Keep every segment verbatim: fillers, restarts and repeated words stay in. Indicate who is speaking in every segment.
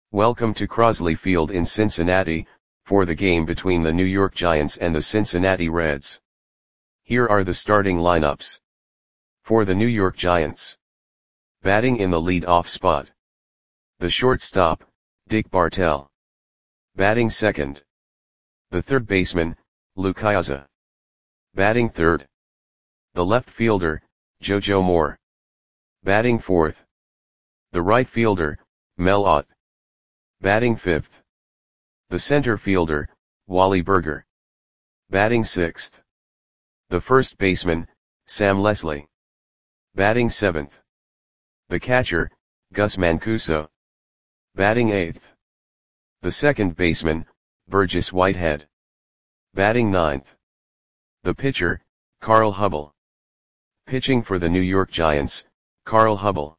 Speaker 1: Welcome to Crosley Field in Cincinnati, for the game between the New York Giants and the Cincinnati Reds. Here are the starting lineups. For the New York Giants. Batting in the lead-off spot. The shortstop, Dick Bartell. Batting second. The third baseman, Lou Ciosa. Batting third. The left fielder, JoJo Moore. Batting fourth. The right fielder, Mel Ott. Batting fifth. The center fielder, Wally Burger. Batting sixth. The first baseman, Sam Leslie. Batting seventh. The catcher, Gus Mancuso. Batting eighth. The second baseman, Burgess Whitehead. Batting ninth. The pitcher, Carl Hubbell. Pitching for the New York Giants, Carl Hubbell.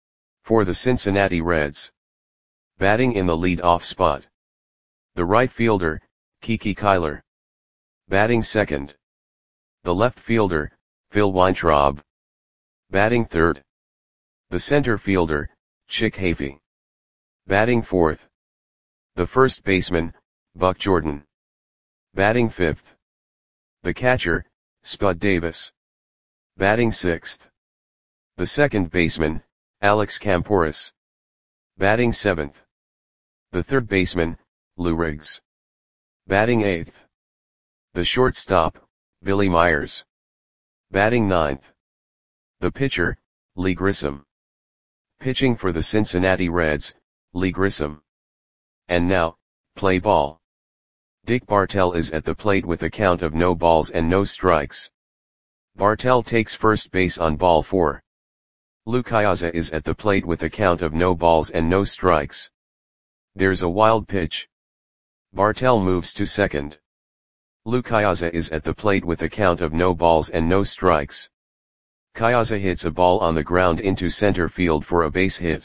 Speaker 1: For the Cincinnati Reds. Batting in the lead-off spot. The right fielder, Kiki Kyler. Batting second. The left fielder, Phil Weintraub. Batting third. The center fielder, Chick Hafey. Batting fourth. The first baseman, Buck Jordan. Batting fifth. The catcher, Spud Davis. Batting sixth. The second baseman, Alex Camporis. Batting seventh. The third baseman, Lou Riggs. Batting eighth. The shortstop, Billy Myers. Batting ninth. The pitcher, Lee Grissom. Pitching for the Cincinnati Reds, Lee Grissom. And now, play ball. Dick Bartell is at the plate with a count of no balls and no strikes. Bartell takes first base on ball four. Lou Ciosa is at the plate with a count of no balls and no strikes. There's a wild pitch. Bartell moves to second. Lou Ciosa is at the plate with a count of no balls and no strikes. Ciosa hits a ball on the ground into center field for a base hit.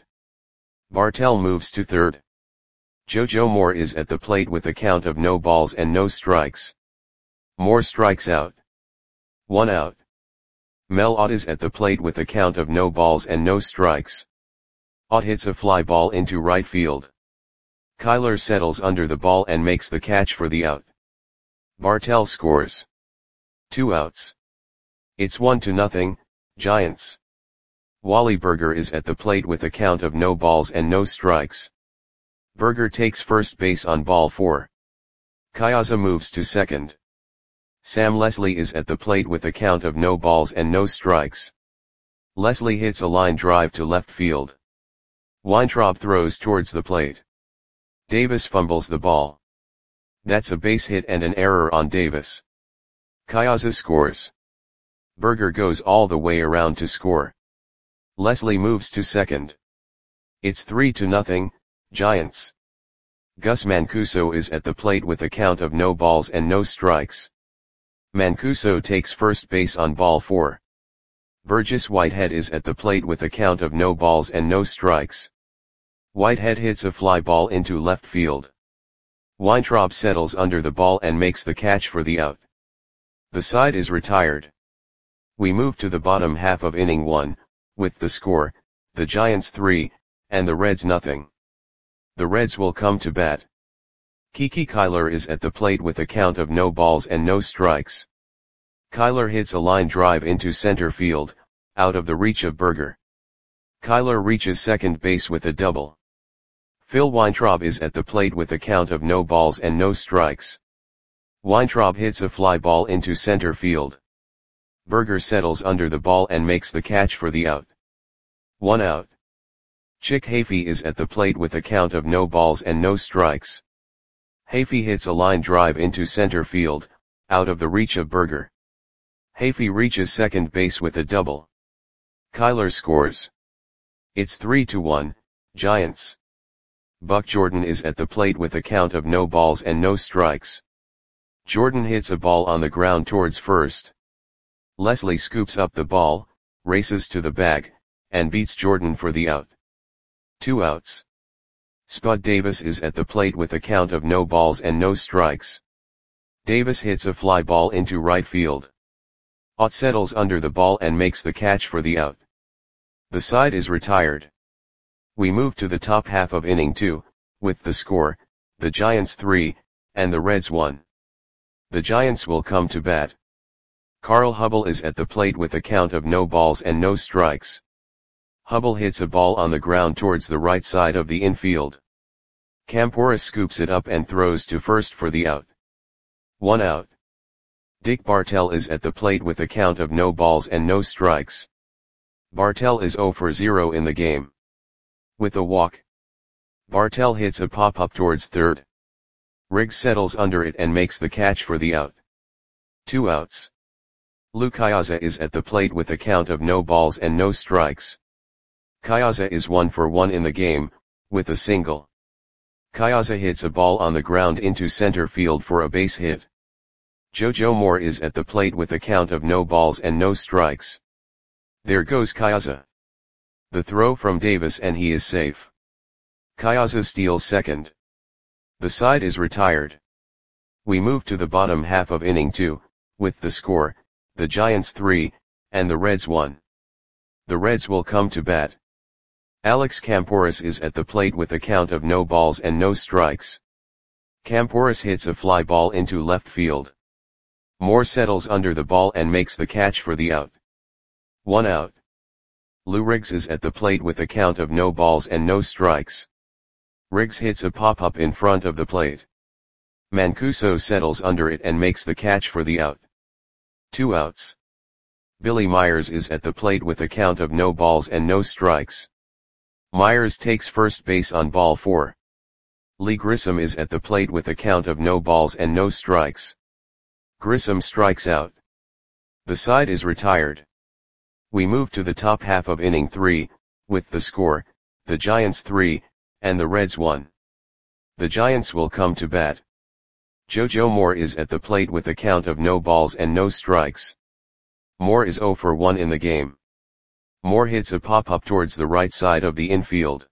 Speaker 1: Bartell moves to third. JoJo Moore is at the plate with a count of no balls and no strikes. Moore strikes out. One out. Mel Ott is at the plate with a count of no balls and no strikes. Ott hits a fly ball into right field. Kyler settles under the ball and makes the catch for the out. Bartell scores. Two outs. It's one to nothing, Giants. Wally Burger is at the plate with a count of no balls and no strikes. Burger takes first base on ball four. Ciosa moves to second. Sam Leslie is at the plate with a count of no balls and no strikes. Leslie hits a line drive to left field. Weintraub throws towards the plate. Davis fumbles the ball. That's a base hit and an error on Davis. Ciosa scores. Burger goes all the way around to score. Leslie moves to second. It's three to nothing, Giants. Gus Mancuso is at the plate with a count of no balls and no strikes. Mancuso takes first base on ball four. Burgess Whitehead is at the plate with a count of no balls and no strikes. Whitehead hits a fly ball into left field. Weintraub settles under the ball and makes the catch for the out. The side is retired. We move to the bottom half of inning one, with the score, the Giants three, and the Reds nothing. The Reds will come to bat. Kiki Kyler is at the plate with a count of no balls and no strikes. Kyler hits a line drive into center field, out of the reach of Burger. Kyler reaches second base with a double. Phil Weintraub is at the plate with a count of no balls and no strikes. Weintraub hits a fly ball into center field. Burger settles under the ball and makes the catch for the out. One out. Chick Hafey is at the plate with a count of no balls and no strikes. Hafey hits a line drive into center field, out of the reach of Burger. Hafey reaches second base with a double. Kyler scores. It's three to one, Giants. Buck Jordan is at the plate with a count of no balls and no strikes. Jordan hits a ball on the ground towards first. Leslie scoops up the ball, races to the bag, and beats Jordan for the out. Two outs. Spud Davis is at the plate with a count of no balls and no strikes. Davis hits a fly ball into right field. Ott settles under the ball and makes the catch for the out. The side is retired. We move to the top half of inning two, With the score, the Giants three, and the Reds one. The Giants will come to bat. Carl Hubbell is at the plate with a count of no balls and no strikes. Hubbell hits a ball on the ground towards the right side of the infield. Campora scoops it up and throws to first for the out. One out. Dick Bartell is at the plate with a count of no balls and no strikes. Bartell is zero for zero in the game. With a walk, Bartell hits a pop-up towards third. Riggs settles under it and makes the catch for the out. Two outs. Lou Cayaza is at the plate with a count of no balls and no strikes. Cayaza is one for one in the game, with a single. Cayaza hits a ball on the ground into center field for a base hit. JoJo Moore is at the plate with a count of no balls and no strikes. There goes Cayaza. The throw from Davis and he is safe. Cayaza steals second. The side is retired. We move to the bottom half of inning two, with the score, the Giants three, and the Reds one. The Reds will come to bat. Alex Camporis is at the plate with a count of no balls and no strikes. Camporis hits a fly ball into left field. Moore settles under the ball and makes the catch for the out. One out. Lou Riggs is at the plate with a count of no balls and no strikes. Riggs hits a pop-up in front of the plate. Mancuso settles under it and makes the catch for the out. Two outs. Billy Myers is at the plate with a count of no balls and no strikes. Myers takes first base on ball four. Lee Grissom is at the plate with a count of no balls and no strikes. Grissom strikes out. The side is retired. We move to the top half of inning three, with the score, the Giants three, and the Reds one. The Giants will come to bat. JoJo Moore is at the plate with a count of no balls and no strikes. Moore is zero for one in the game. Moore hits a pop-up towards the right side of the infield.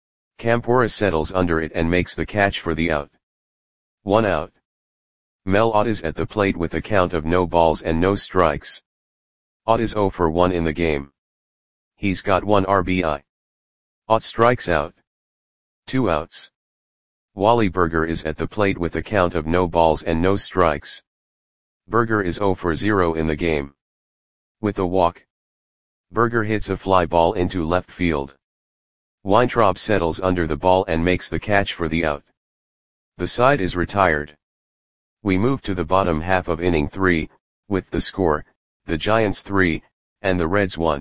Speaker 1: Campora settles under it and makes the catch for the out. One out. Mel Ott is at the plate with a count of no balls and no strikes. Ott is zero for one in the game. He's got one R B I. Ott strikes out. Two outs. Wally Berger is at the plate with a count of no balls and no strikes. Berger is zero for zero in the game. With a walk, Berger hits a fly ball into left field. Weintraub settles under the ball and makes the catch for the out. The side is retired. We move to the bottom half of inning three, with the score, the Giants three, and the Reds one.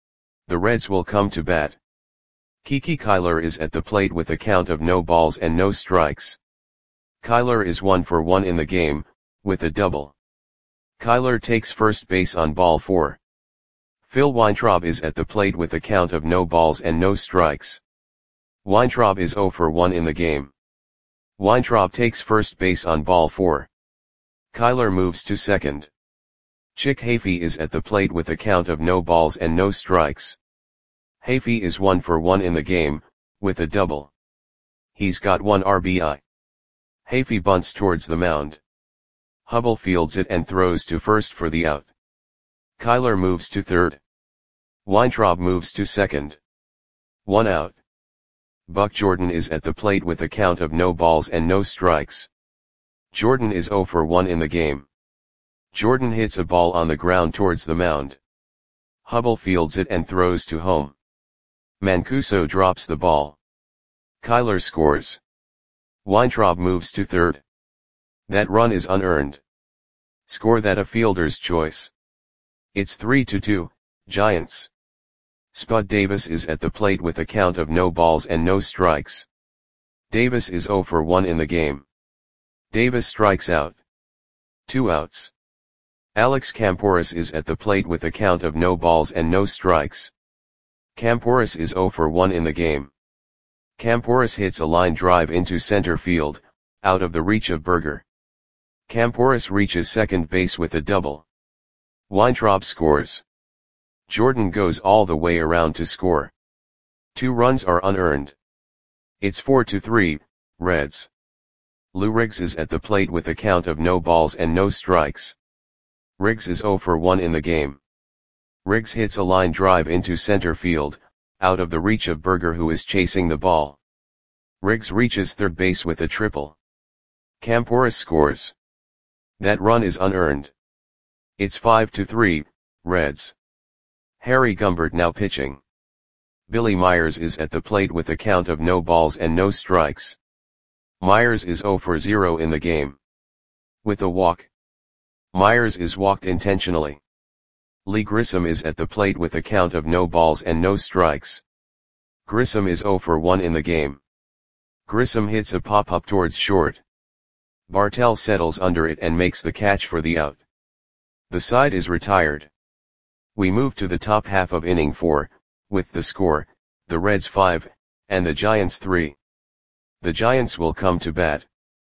Speaker 1: The Reds will come to bat. Kiki Kyler is at the plate with a count of no balls and no strikes. Kyler is one for one in the game, with a double. Kyler takes first base on ball four. Phil Weintraub is at the plate with a count of no balls and no strikes. Weintraub is zero for one in the game. Weintraub takes first base on ball four. Kyler moves to second. Chick Hafey is at the plate with a count of no balls and no strikes. Hafey is one for one in the game, with a double. He's got one R B I. Hafey bunts towards the mound. Hubbell fields it and throws to first for the out. Kyler moves to third. Weintraub moves to second. One out. Buck Jordan is at the plate with a count of no balls and no strikes. Jordan is zero for one in the game. Jordan hits a ball on the ground towards the mound. Hubbell fields it and throws to home. Mancuso drops the ball. Kyler scores. Weintraub moves to third. That run is unearned. Score that a fielder's choice. It's three to two, Giants. Spud Davis is at the plate with a count of no balls and no strikes. Davis is zero for one in the game. Davis strikes out. Two outs. Alex Camporis is at the plate with a count of no balls and no strikes. Camporis is zero for one in the game. Camporis hits a line drive into center field, out of the reach of Berger. Camporis reaches second base with a double. Weintraub scores. Jordan goes all the way around to score. Two runs are unearned. It's four to three, Reds. Lou Riggs is at the plate with a count of no balls and no strikes. Riggs is zero for one in the game. Riggs hits a line drive into center field, out of the reach of Berger who is chasing the ball. Riggs reaches third base with a triple. Kamporus scores. That run is unearned. It's five to three, Reds. Harry Gumbert now pitching. Billy Myers is at the plate with a count of no balls and no strikes. Myers is zero for zero in the game. With a walk. Myers is walked intentionally. Lee Grissom is at the plate with a count of no balls and no strikes. Grissom is zero for one in the game. Grissom hits a pop-up towards short. Bartell settles under it and makes the catch for the out. The side is retired. We move to the top half of inning four, with the score, the Reds five, and the Giants three. The Giants will come to bat.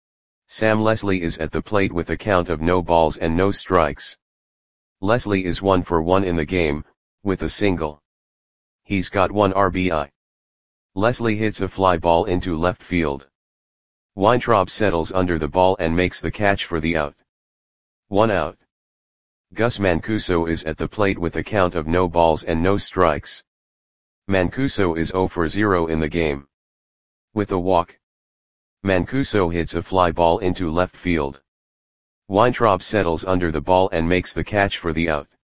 Speaker 1: Sam Leslie is at the plate with a count of no balls and no strikes. Leslie is one for one in the game, with a single. He's got one R B I. Leslie hits a fly ball into left field. Weintraub settles under the ball and makes the catch for the out. One out. Gus Mancuso is at the plate with a count of no balls and no strikes. Mancuso is zero for zero in the game. With a walk. Mancuso hits a fly ball into left field. Weintraub settles under the ball and makes the catch for the out.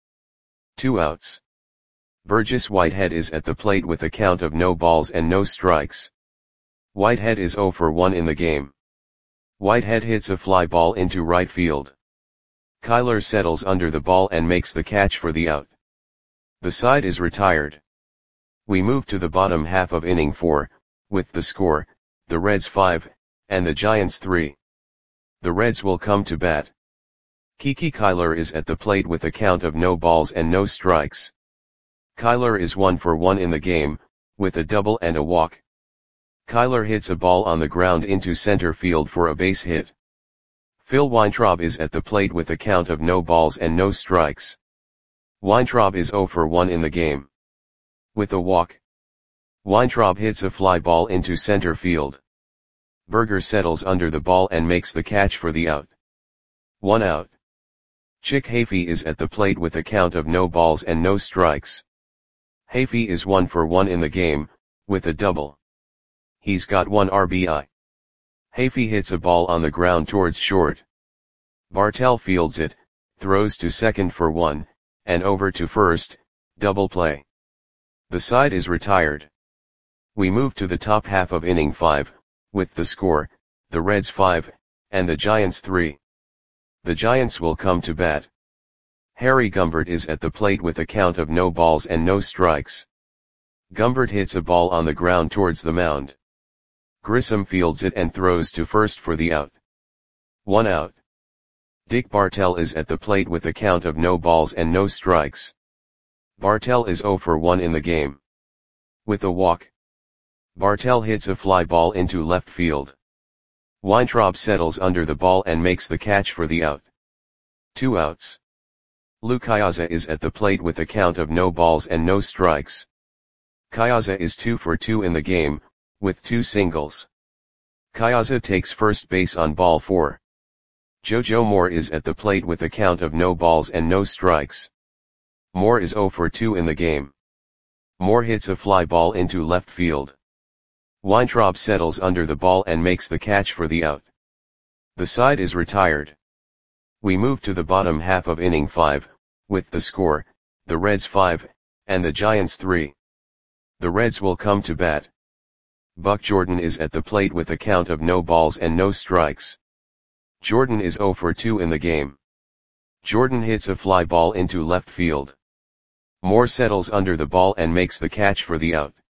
Speaker 1: Two outs. Burgess Whitehead is at the plate with a count of no balls and no strikes. Whitehead is zero for one in the game. Whitehead hits a fly ball into right field. Kyler settles under the ball and makes the catch for the out. The side is retired. We move to the bottom half of inning four, with the score, the Reds five, and the Giants three. The Reds will come to bat. Kiki Kyler is at the plate with a count of no balls and no strikes. Kyler is one for one in the game, with a double and a walk. Kyler hits a ball on the ground into center field for a base hit. Phil Weintraub is at the plate with a count of no balls and no strikes. Weintraub is zero for one in the game. With a walk. Weintraub hits a fly ball into center field. Berger settles under the ball and makes the catch for the out. One out. Chick Hafey is at the plate with a count of no balls and no strikes. Hafey is one for one in the game, with a double. He's got one R B I. Hafey hits a ball on the ground towards short. Bartell fields it, throws to second for one, and over to first, double play. The side is retired. We move to the top half of inning five, with the score, the Reds five, and the Giants three. The Giants will come to bat. Harry Gumbert is at the plate with a count of no balls and no strikes. Gumbert hits a ball on the ground towards the mound. Grissom fields it and throws to first for the out. One out. Dick Bartell is at the plate with a count of no balls and no strikes. Bartell is zero for one in the game. With a walk. Bartell hits a fly ball into left field. Weintraub settles under the ball and makes the catch for the out. Two outs. Lou Kyaza is at the plate with a count of no balls and no strikes. Kyaza is two for two in the game, with two singles. Kyaza takes first base on ball four. Jojo Moore is at the plate with a count of no balls and no strikes. Moore is zero for two in the game. Moore hits a fly ball into left field. Weintraub settles under the ball and makes the catch for the out. The side is retired. We move to the bottom half of inning five, with the score, the Reds five, and the Giants three. The Reds will come to bat. Buck Jordan is at the plate with a count of no balls and no strikes. Jordan is zero for two in the game. Jordan hits a fly ball into left field. Moore settles under the ball and makes the catch for the out.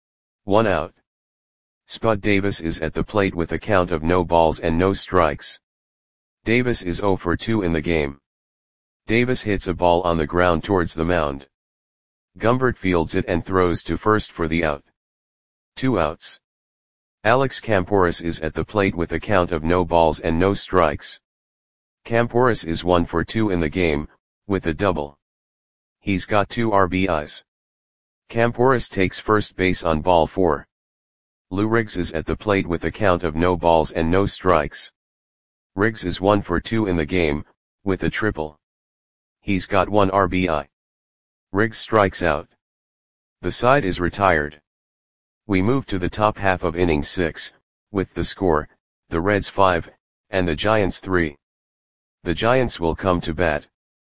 Speaker 1: One out. Spud Davis is at the plate with a count of no balls and no strikes. Davis is zero for two in the game. Davis hits a ball on the ground towards the mound. Gumbert fields it and throws to first for the out. Two outs. Alex Kamporus is at the plate with a count of no balls and no strikes. Kamporus is one for two in the game, with a double. He's got two R B Is. Kamporus takes first base on ball four. Lou Riggs is at the plate with a count of no balls and no strikes. Riggs is one for two in the game, with a triple. He's got one R B I. Riggs strikes out. The side is retired. We move to the top half of inning six, with the score, the Reds five, and the Giants three. The Giants will come to bat.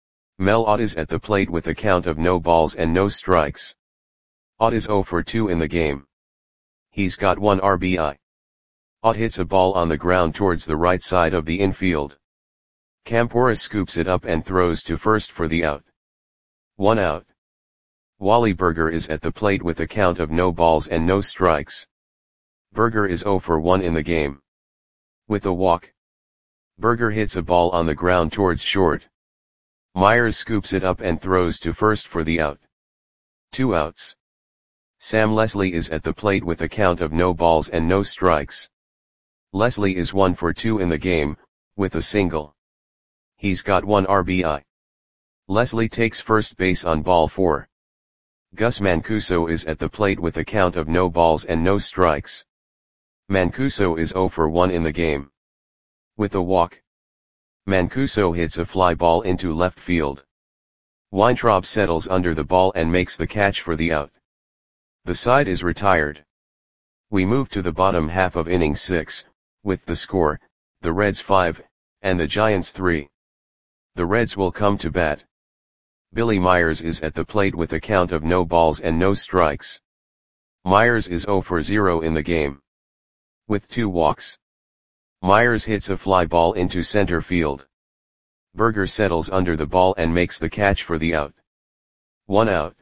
Speaker 1: Mel Ott is at the plate with a count of no balls and no strikes. Ott is oh for two in the game. He's got one R B I. Ott hits a ball on the ground towards the right side of the infield. Campora scoops it up and throws to first for the out. One out. Wally Berger is at the plate with a count of no balls and no strikes. Berger is oh for one in the game. With a walk. Berger hits a ball on the ground towards short. Myers scoops it up and throws to first for the out. Two outs. Sam Leslie is at the plate with a count of no balls and no strikes. Leslie is one for two in the game, with a single. He's got one R B I. Leslie takes first base on ball four. Gus Mancuso is at the plate with a count of no balls and no strikes. Mancuso is oh for one in the game. With a walk. Mancuso hits a fly ball into left field. Weintraub settles under the ball and makes the catch for the out. The side is retired. We move to the bottom half of inning six, with the score, the Reds five, and the Giants three. The Reds will come to bat. Billy Myers is at the plate with a count of no balls and no strikes. Myers is oh for zero in the game. With two walks. Myers hits a fly ball into center field. Berger settles under the ball and makes the catch for the out. One out.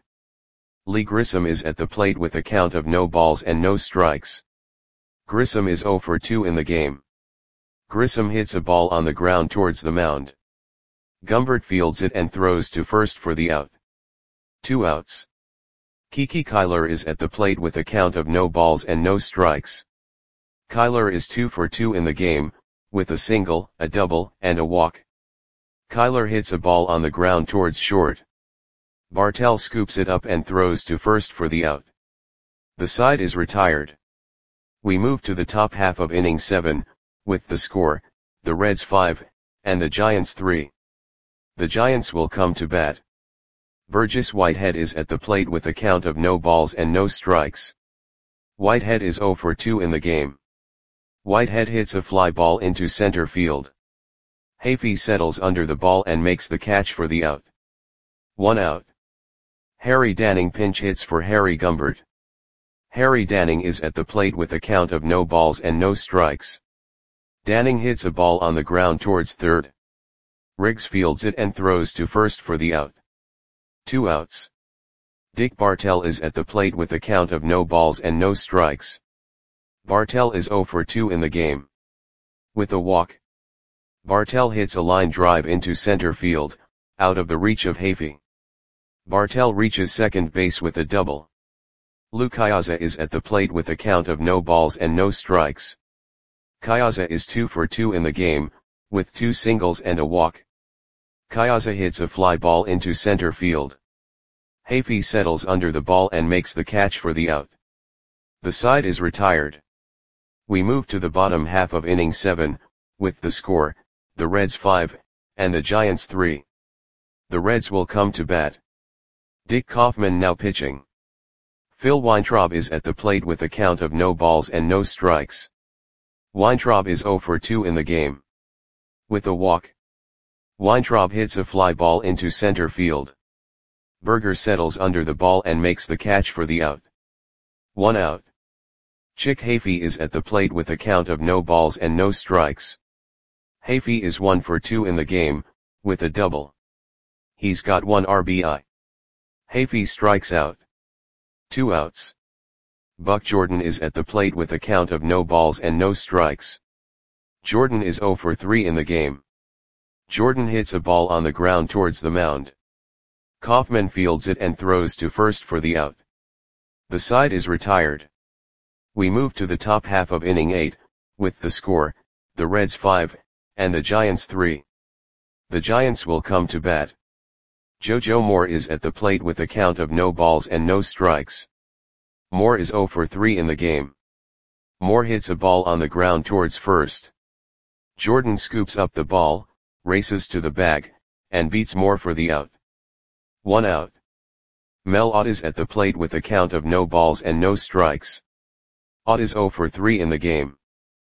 Speaker 1: Lee Grissom is at the plate with a count of no balls and no strikes. Grissom is oh for two in the game. Grissom hits a ball on the ground towards the mound. Gumbert fields it and throws to first for the out. Two outs. Kiki Kyler is at the plate with a count of no balls and no strikes. Kyler is two for two in the game, with a single, a double, and a walk. Kyler hits a ball on the ground towards short. Bartell scoops it up and throws to first for the out. The side is retired. We move to the top half of inning seven, with the score, the Reds five, and the Giants three. The Giants will come to bat. Burgess Whitehead is at the plate with a count of no balls and no strikes. Whitehead is oh for two in the game. Whitehead hits a fly ball into center field. Hafey settles under the ball and makes the catch for the out. One out. Harry Danning pinch hits for Harry Gumbert. Harry Danning is at the plate with a count of no balls and no strikes. Danning hits a ball on the ground towards third. Riggs fields it and throws to first for the out. Two outs. Dick Bartell is at the plate with a count of no balls and no strikes. Bartell is oh for two in the game. With a walk. Bartell hits a line drive into center field, out of the reach of Hafey. Bartell reaches second base with a double. Lou Kyaza is at the plate with a count of no balls and no strikes. Kyaza is two for two in the game, with two singles and a walk. Kyaza hits a fly ball into center field. Hafey settles under the ball and makes the catch for the out. The side is retired. We move to the bottom half of inning seven, with the score, the Reds five, and the Giants three. The Reds will come to bat. Dick Kaufman now pitching. Phil Weintraub is at the plate with a count of no balls and no strikes. Weintraub is oh for two in the game. With a walk. Weintraub hits a fly ball into center field. Berger settles under the ball and makes the catch for the out. One out. Chick Hafey is at the plate with a count of no balls and no strikes. Hafey is one for two in the game, with a double. He's got one R B I. Hafey strikes out. Two outs. Buck Jordan is at the plate with a count of no balls and no strikes. Jordan is oh for three in the game. Jordan hits a ball on the ground towards the mound. Kaufman fields it and throws to first for the out. The side is retired. We move to the top half of inning eight, with the score, the Reds five, and the Giants three. The Giants will come to bat. JoJo Moore is at the plate with a count of no balls and no strikes. Moore is oh for three in the game. Moore hits a ball on the ground towards first. Jordan scoops up the ball, races to the bag, and beats Moore for the out. One out. Mel Ott is at the plate with a count of no balls and no strikes. Ott is oh for three in the game.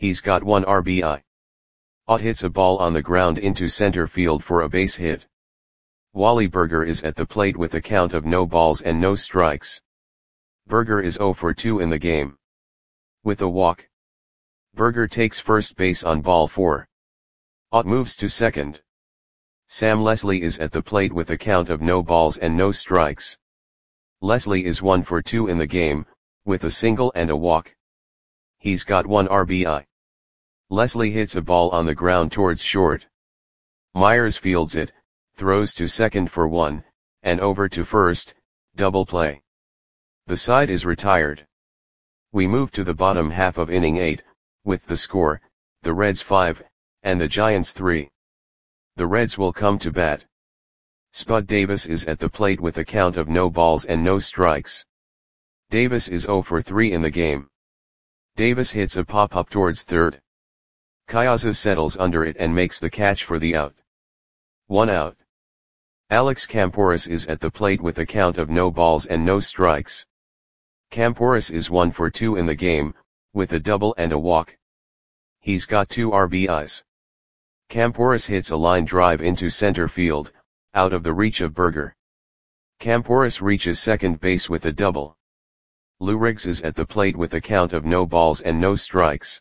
Speaker 1: He's got one R B I. Ott hits a ball on the ground into center field for a base hit. Wally Burger is at the plate with a count of no balls and no strikes. Burger is zero for two in the game. With a walk, Burger takes first base on ball four. Ott moves to second. Sam Leslie is at the plate with a count of no balls and no strikes. Leslie is one for two in the game, with a single and a walk. He's got one R B I. Leslie hits a ball on the ground towards short. Myers fields it, throws to second for one, and over to first, double play. The side is retired. We move to the bottom half of inning eight, with the score, the Reds five, and the Giants three. The Reds will come to bat. Spud Davis is at the plate with a count of no balls and no strikes. Davis is zero for three in the game. Davis hits a pop-up towards third. Kayasa settles under it and makes the catch for the out. One out. Alex Camporis is at the plate with a count of no balls and no strikes. Camporis is one for two in the game, with a double and a walk. He's got two R B Is. Camporis hits a line drive into center field, out of the reach of Burger. Camporis reaches second base with a double. Lou Riggs is at the plate with a count of no balls and no strikes.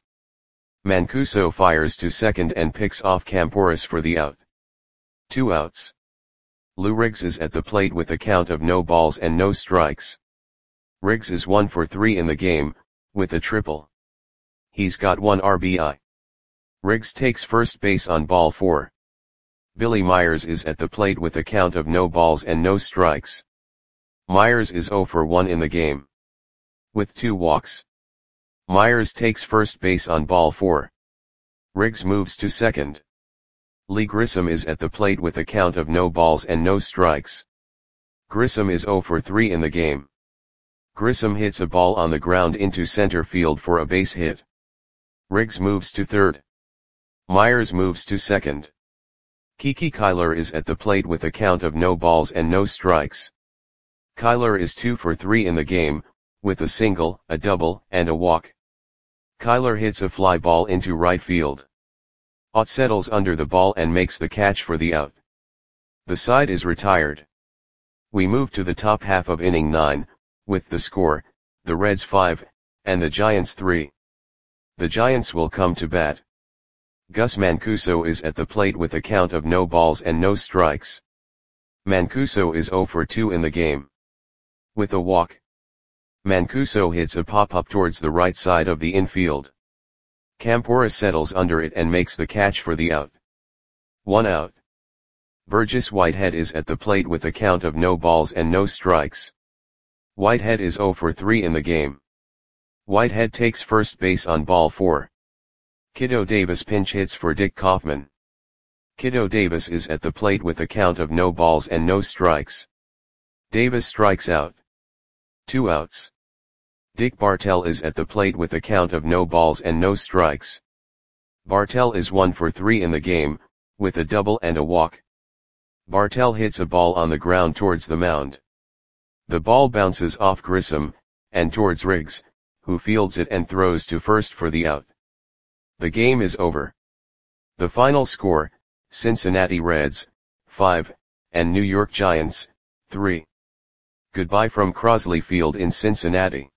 Speaker 1: Mancuso fires to second and picks off Camporis for the out. Two outs. Lou Riggs is at the plate with a count of no balls and no strikes. Riggs is one for three in the game, with a triple. He's got one R B I. Riggs takes first base on ball four. Billy Myers is at the plate with a count of no balls and no strikes. Myers is zero for one in the game. With two walks. Myers takes first base on ball four. Riggs moves to second. Lee Grissom is at the plate with a count of no balls and no strikes. Grissom is zero for three in the game. Grissom hits a ball on the ground into center field for a base hit. Riggs moves to third. Myers moves to second. Kiki Kyler is at the plate with a count of no balls and no strikes. Kyler is two for three in the game, with a single, a double, and a walk. Kyler hits a fly ball into right field. Ott settles under the ball and makes the catch for the out. The side is retired. We move to the top half of inning nine, with the score, the Reds five, and the Giants three. The Giants will come to bat. Gus Mancuso is at the plate with a count of no balls and no strikes. Mancuso is zero for two in the game. With a walk. Mancuso hits a pop-up towards the right side of the infield. Camporis settles under it and makes the catch for the out. One out. Burgess Whitehead is at the plate with a count of no balls and no strikes. Whitehead is zero for three in the game. Whitehead takes first base on ball four. Kiddo Davis pinch hits for Dick Kaufman. Kiddo Davis is at the plate with a count of no balls and no strikes. Davis strikes out. Two outs. Dick Bartell is at the plate with a count of no balls and no strikes. Bartell is one for three in the game, with a double and a walk. Bartell hits a ball on the ground towards the mound. The ball bounces off Grissom, and towards Riggs, who fields it and throws to first for the out. The game is over. The final score, Cincinnati Reds, five, and New York Giants, three. Goodbye from Crosley Field in Cincinnati.